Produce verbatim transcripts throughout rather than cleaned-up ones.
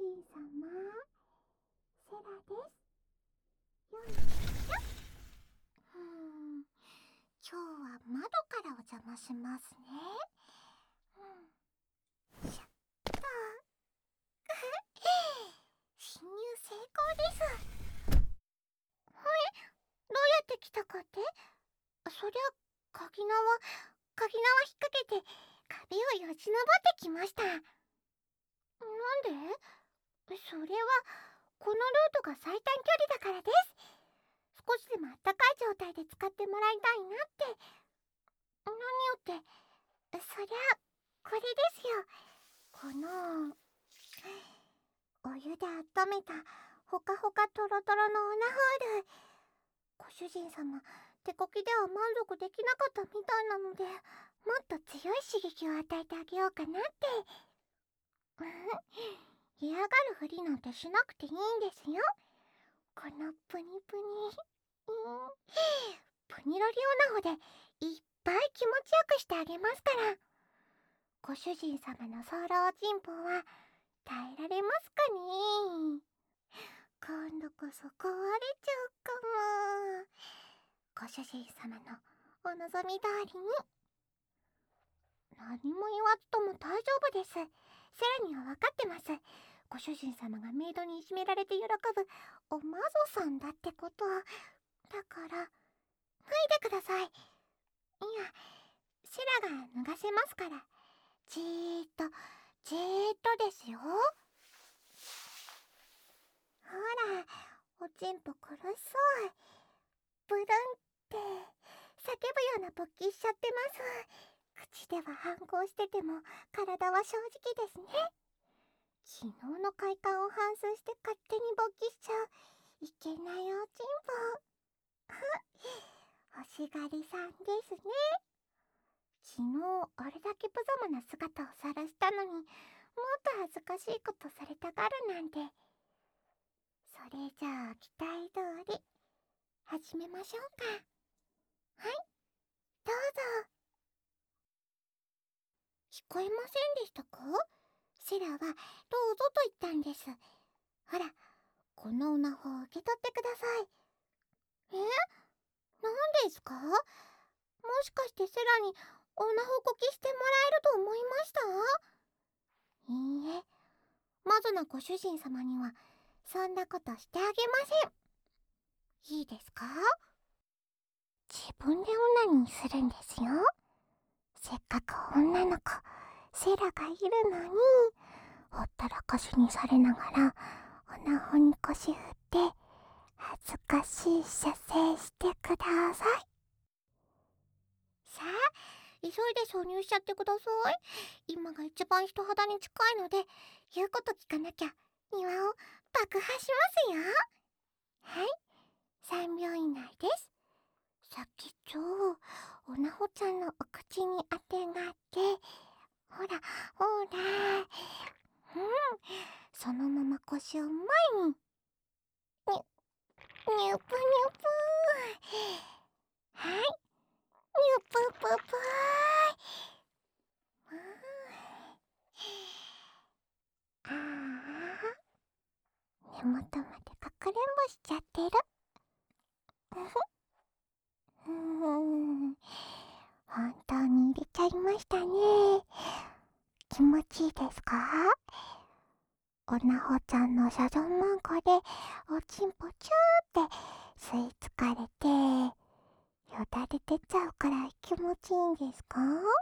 人様、セラです。よいしょ。うーん、今日は窓からお邪魔しますね。うん。しゃっと。侵入成功です。どうやって来たかって？そりゃ、鍵縄、鍵縄引っ掛けて壁をよじ登ってきました。なんで？それは、このルートが最短距離だからです。少しでもあったかい状態で使ってもらいたいなって。何よって、そりゃ、これですよ。この、お湯で温めた、ほかほかとろとろのオナホール。ご主人様、手こきでは満足できなかったみたいなので、もっと強い刺激を与えてあげようかなって。嫌がるふりなんてしなくていいんですよ。このプニプニ、プニロリオナホでいっぱい気持ちよくしてあげますから。ご主人様のソロチンポは耐えられますかね？今度こそ壊れちゃうかも。ご主人様のお望み通りに。何も言わずとも大丈夫です。セラには分かってます。ご主人様がメイドにいじめられて喜ぶおマゾさんだってこと。だから脱いでください。いや、セラが脱がせますから。じーっとじーっとですよ。ほら、おちんぽ苦しそう。ブルンって叫ぶような勃起しちゃってます。口では反抗してても体は正直ですね。昨日の快感を反芻して勝手に勃起しちゃういけないおちんぽ。欲しがりさんですね。昨日あれだけ無様な姿を晒したのに、もっと恥ずかしいことされたがるなんて。それじゃあ期待通り始めましょうか。はい、どうぞ。聞こえませんでしたか？セラはどうぞと言ったんです。ほら、このオナホを受け取ってください。え？何ですか？もしかしてセラにオナホこきしてもらえると思いました？いいえ、マゾなご主人様にはそんなことしてあげません。いいですか？自分でオナニーするんですよ。せっかく女の子セラがいるのに、ほったらかしにされながらオナホに腰振って恥ずかしい射精してください。さあ、急いで挿入しちゃってください。今が一番人肌に近いので、言うこと聞かなきゃ庭を爆破しますよ。はい、さんびょう以内です。先っちょをおなほちゃんのお口にあてがって、ほらほら、うん、そのまま腰を前に。にゅ、にゅぷにゅぷー。はい、にゅぷぷぷー。ああ、根元までかくれんぼしちゃってる。うーん、本当に入れちゃいましたね。気持ちいいですか？おなほちゃんのサゾンマンコでおちんぽチューって吸い付かれてよだれ出ちゃうくらい気持ちいいんですか？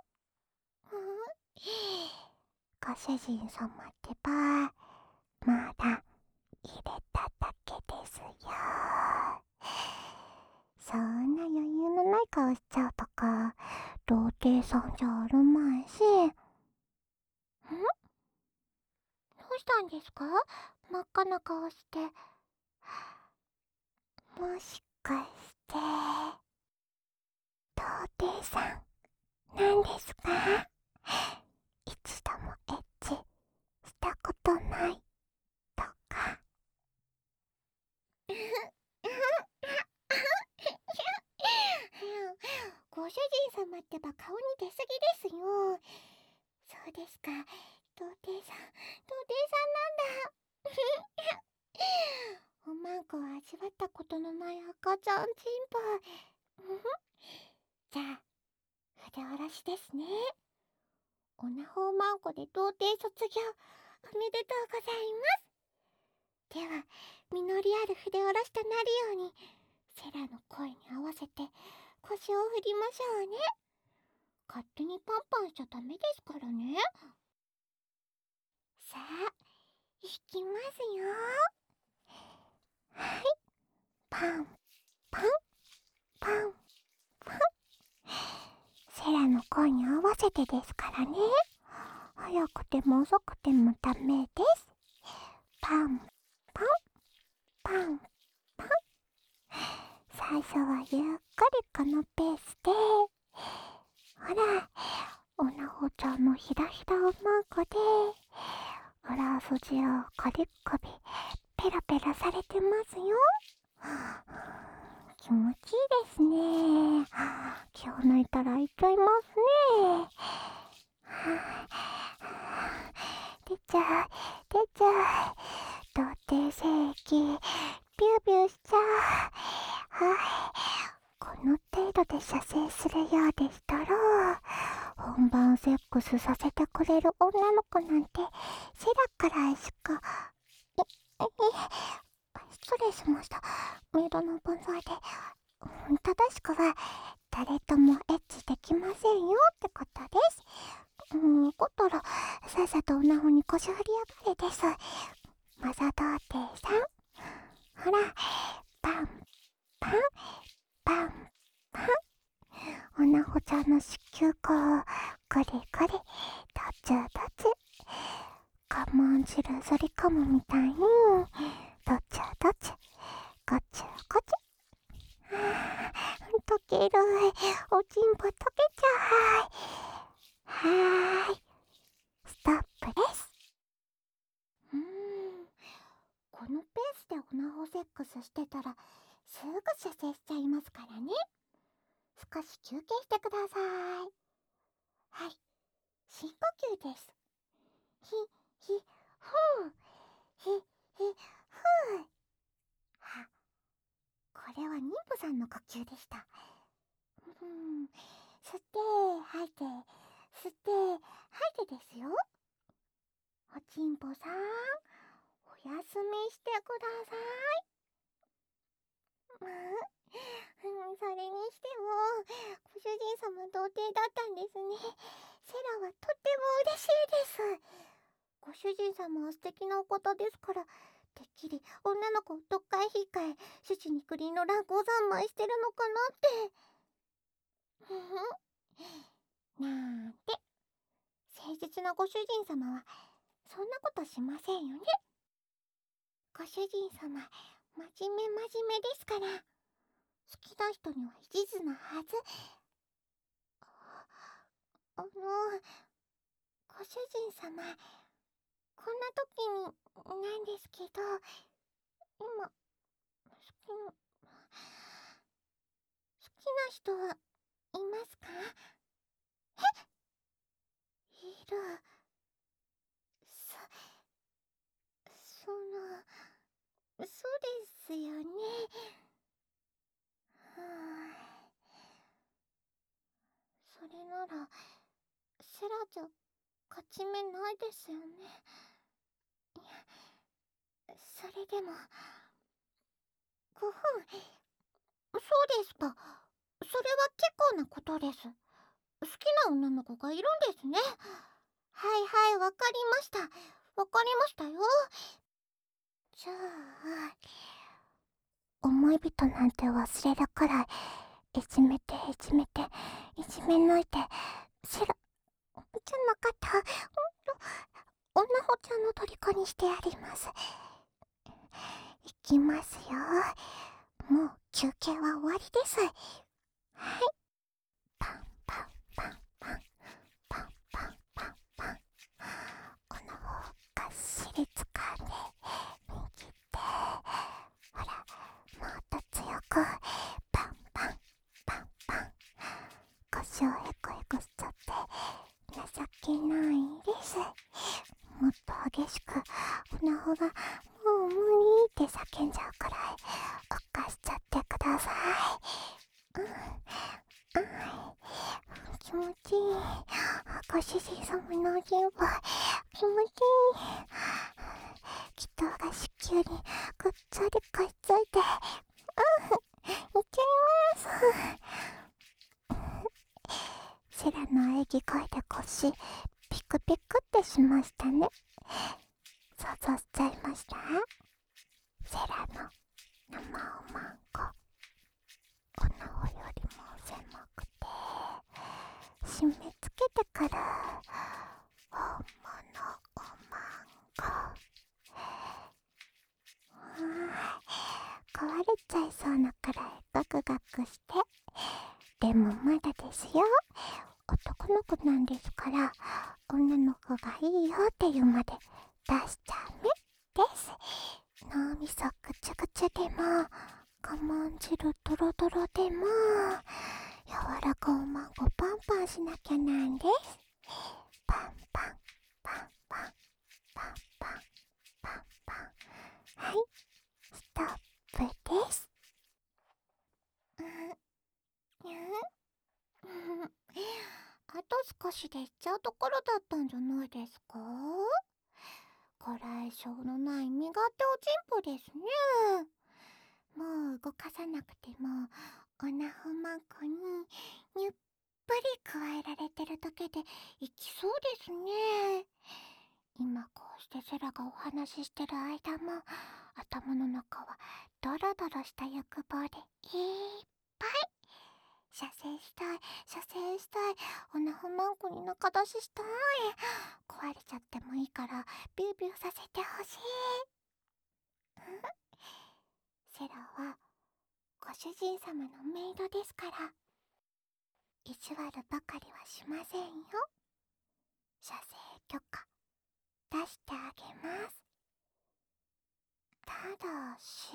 ご主人様ってばまだ入れただけですよ。そんな余裕のない顔しちゃうとか童貞さんじゃあるまいし。ん？どうしたんですか？真っ赤な顔して。もしかして童貞さんなんですか？一度もエッチしたことないとか。ご主人様ってば顔に出すぎですよ。そうですか、童貞さん童貞さんなんだ。 ちゃんちんぽ。じゃあ筆下ろしですね。オナホーマンコで童貞卒業おめでとうございます。では実りある筆下ろしとなるようにセラの声に合わせて腰を振りましょうね。勝手にパンパンしちゃダメですからね。さあいきますよ。はい、パンパンパンパン。セラの声に合わせてですからね。早くても遅くてもダメです。パンパンパンパン。最初はゆっくりこのペースで。ほら、おなほちゃんのひらひらおまんこで裏筋をカリッカリペラペラされてますよ。気持ちいいですね。気を抜いたらいっちゃいますね。出ちゃう出ちゃう。童貞正規ビュービューしちゃう。はい、この程度で射精するようでしたら本番セックスさせてくれる女の子なんてセラくらいしか。ええ失礼しました。メイドの分際で。正しくは誰ともエッチできませんよってことです。うん、怒ったらさっさとオナホに腰振り上がれです。マザ童貞さん、ほら、パンパンパンパン。オナホちゃんの子宮口をグリグリタチュタチュ。我慢汁ずり込むみたいにタチュタチュゴチュゴチュ。溶ける。おちんぽ溶けちゃう。はーい、ストップです。うーん、このペースでオナホセックスしてたらすぐ射精しちゃいますからね。少し休憩してください。はい、深呼吸です。ひ、ひ、ふー。ひ、ひ、ふー。は、これは妊婦さんの呼吸でした。うん、吸って吐いて吸って吐いてですよ。おちんぽさん、おやすみしてください。まあ、うん、それにしてもご主人様童貞だったんですね。セラはとっても嬉しいです。ご主人様は素敵なお方ですから、てっきり女の子をどっかへ引っかえ種子に栗の乱行三昧してるのかなって。ふふなんて誠実なご主人様はそんなことしませんよね。ご主人様真面目真面目ですから、好きな人には一途なはず。あのご主人様、こんな時になんですけど、今好きな好きな人はいますか？え、いる。そそのそうですよね。はあ、それならセラじゃ勝ち目ないですよね。いや、それでもごふん。そうですか。それは結構なことです。好きな女の子がいるんですね。はいはい、わかりました。わかりましたよ。じゃあ思い人なんて忘れるくらいいじめていじめていじめ抜いてセラじゃなかった、女ほちゃんの虜にしてやります。いきますよ。もう休憩は終わりです。はい、パンパンパンパンパンパンパンパン。この方がっしりつかんで握って、ほら、もっと強くパンパンパンパン。腰をヘコヘコしちゃって情けないです。もっと激しくオナホがもう無理って叫んじゃうくらいおっかしちゃってください。 気持ちいい。気筒が子宮にぐっつりくっついて、うん、いっちゃいます。セラの喘ぎ声で腰ピクピクってしましたね。想像しちゃいました？セラの生おまんこ、おなおよりも狭くて締め付けてから本物おまんこ、壊れちゃいそうなくらいガクガクして、でもまだですよ、男の子なんですから、女の子がいいよっていうまで出しちゃうねです。脳みそぐちゅぐちゅでも、我慢汁ドロドロでも、柔らかおまんこパンパンしなきゃなんです。パンパンパンパンパンパンパンパン。はい、ストップです。うんうんあと少しで行っちゃうところだったんじゃないですか？こらえ性のない身勝手おちんぽですね。もう動かさなくてもおなほまんこににゅっぷり加えられてるだけでいきそうですね。今こうしてセラがお話ししてる間も頭の中はドロドロした欲望でいっぱい。射精したい、射精したい、おなほまんこに中出ししたい。壊れちゃってもいいからビュービューさせてほしい。セラはご主人様のメイドですから、意地悪ばかりはしませんよ。射精許可出してあげます。ただし、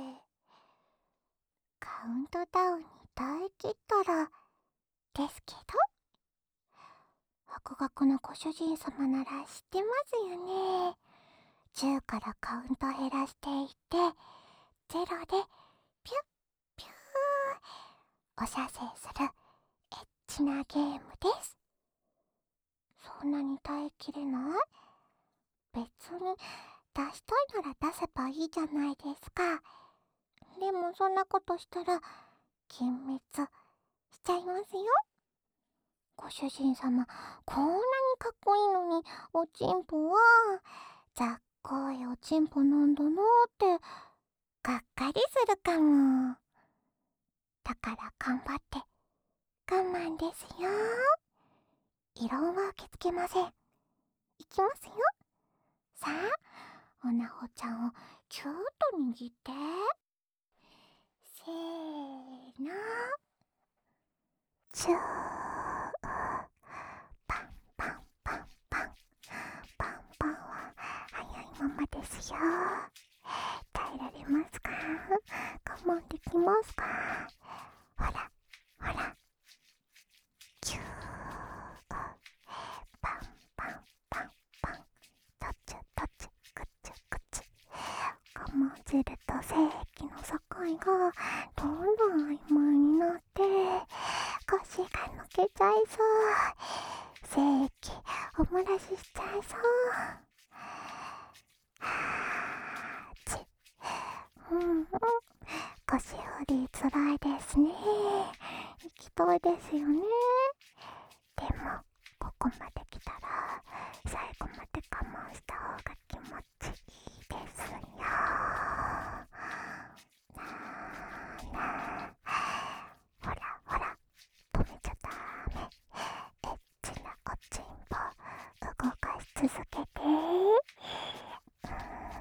カウントダウンに耐え切ったらですけど、博学なご主人様なら知ってますよね。じゅうからカウント減らしていってゼロでピュッピューお射精するエッチなゲームです。そんなに耐えきれない？別に出したいなら出せばいいじゃないですか。でもそんなことしたら幻滅しちゃいますよ。ご主人様こんなにかっこいいのにおちんぽはざっこいおちんぽなんだなってがっかりするかも。だから頑張って我慢ですよ。異論は受け付けません。いきますよ。さあ、おなほちゃんをキューッと握って、せーの、チュー、パンパンパンパン、パンパンは早いままですよ。耐えられますか？我慢できますか？ほらほら、キュー、パンパンパンパン、タッチタッチ、グチグチ。我慢汁と精液の境がどんどん曖昧になって腰が抜けちゃいそう。精液お漏らししちゃいそう。はーち。うんうん、腰振りつらいですね。行きたいですよね。でもここまで来たら最後まで我慢した方が気持ちいいですよ。なあなあ、ほらほら、止めちゃダメ。エッチなおちんぽ動かし続けて。さ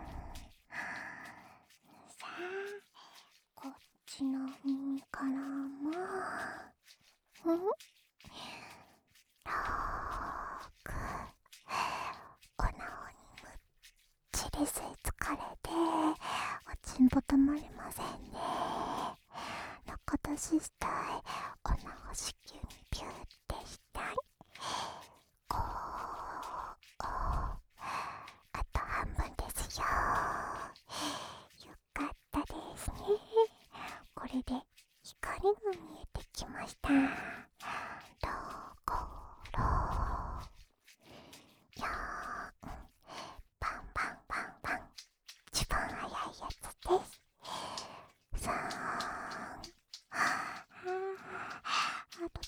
あ、こっちの耳からも、うんろく、おなおにむっちり吸い付かれておちんぽ止まりませんね。中出ししたい。おなお子宮にピューってしたい。こう、あと半分ですよ。よかったですね。これで光が見えてきました。ところ、やーん、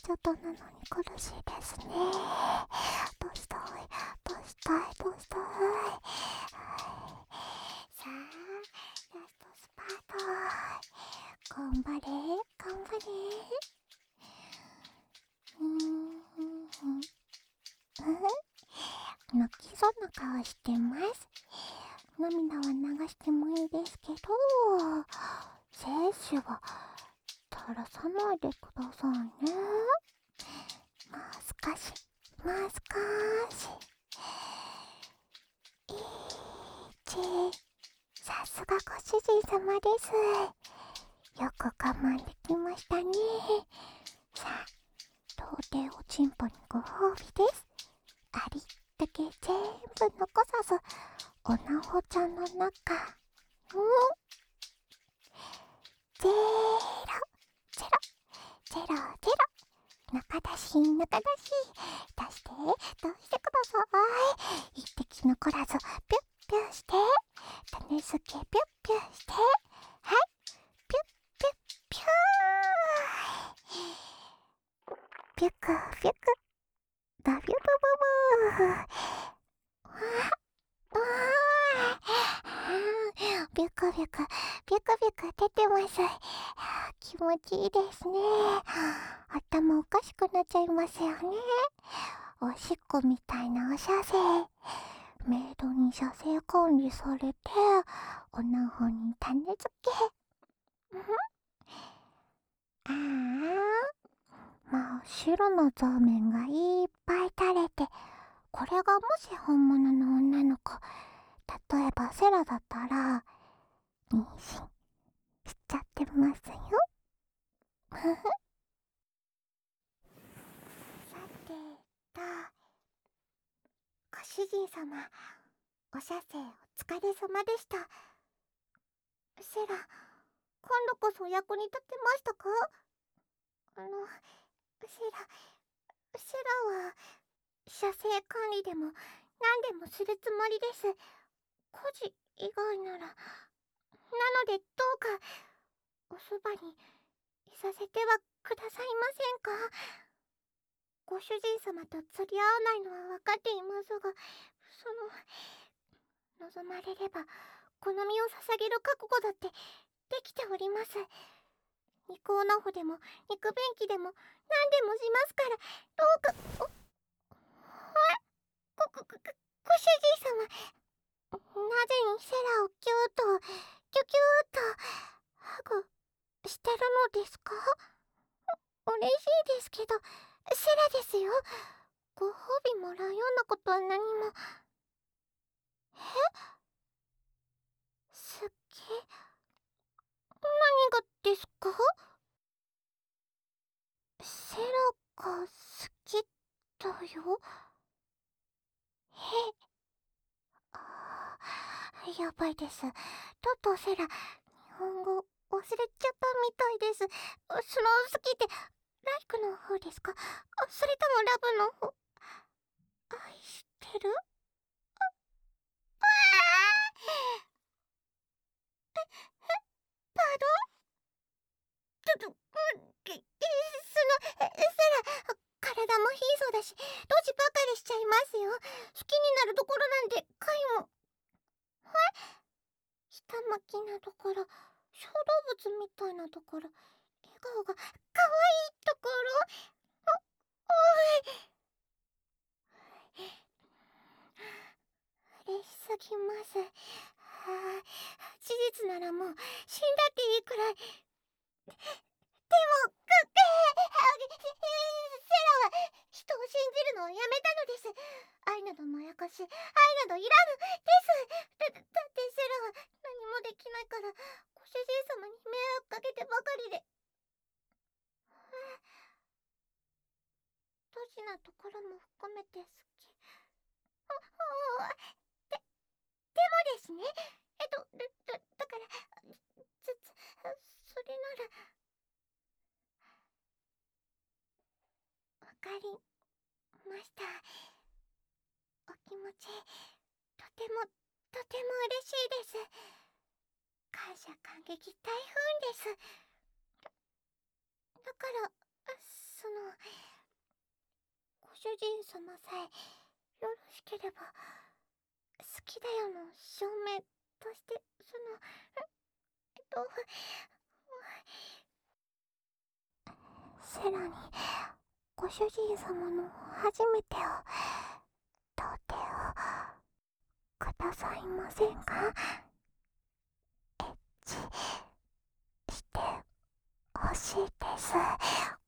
外なのに苦しいですね。どうしたいどうしたいどうしたい。さあ、ラストスパート。頑張れ頑張れ。うーん泣きそうな顔してます。涙は流してもいいですけど、精子は垂らさないでくださいね。もう少し、もう少し。いち、さすがご主人様です。よく我慢できましたね。さあ、到底おちんぽにご褒美です。ありったけ全部残さず、おなほちゃんの中、うん、ゼロ、ゼロ、ゼロ、ゼロ、中出し、中出し、出して、出してください。一滴残らず、ピュッピュッして、種付けピュッピュッして、はい、ピュッピュッピュー、ピュクピュク、ダビュブブブー。ビュクビュク、ビュクビュク出てます。気持ちいいですね。頭おかしくなっちゃいますよね。おしっこみたいなお射精。メイドに射精管理されて、おなほに種付け。ああ、真っ白の座面がいっぱい垂れて、これがもし本物の女の子、例えばセラだったら、妊娠しちゃってますよ。さてと、ご主人様、お射精お疲れ様でした。セラ、今度こそお役に立てましたか？あの、セラ、セラは、射精管理でも何でもするつもりです。孤児以外なら。なのでどうか、おそばにいさせてはくださいませんか？ご主人様と釣り合わないのは分かっていますが、その、望まれれば、この身を捧げる覚悟だってできております。肉おなほでも、肉便器でも、何でもしますから、どうか、お、あ、ご、ご、ご、ご主人様、なぜにセラをキューと、キュキューと、ハグしてるのですか？嬉しいですけど、セラですよ。ご褒美もらうようなことは何も。え？すっげえ。何がですか？セラが好きだよ。え、あー、やばいです。とうとうセラ、日本語忘れちゃったみたいです。その好きって、ライクの方ですか？それともラブの方？愛してる？ああ、パドちょっと、うん、え、え、その、え、セラ、体も貧相だし、ドジばかりしちゃいますよ。好きになるところなんて、かいも。はい、下巻きなところ、小動物みたいなところ、笑顔がかわいいところ、お、おい。嬉しすぎます。はあ、事実ならもう死んだっていいくらい。でも、く、く、セラは人を信じるのをやめたのです。愛などまやかし、愛などいらぬです。だ、だってセラは何もできないから、ご主人様に迷惑かけてばかりで。ドジなところも含めて好き。お、お、で、でもですね。えっと、だ、だ、だから、つ、つ、それなら、わかりました。お気持ち、とても、とても嬉しいです。感謝感激大噴です。だから、 そのご主人様さえよろしければ好きだよの証明としてそのえっとセラにご主人様の初めてを童貞をくださいませんか？エッチしてほしいです。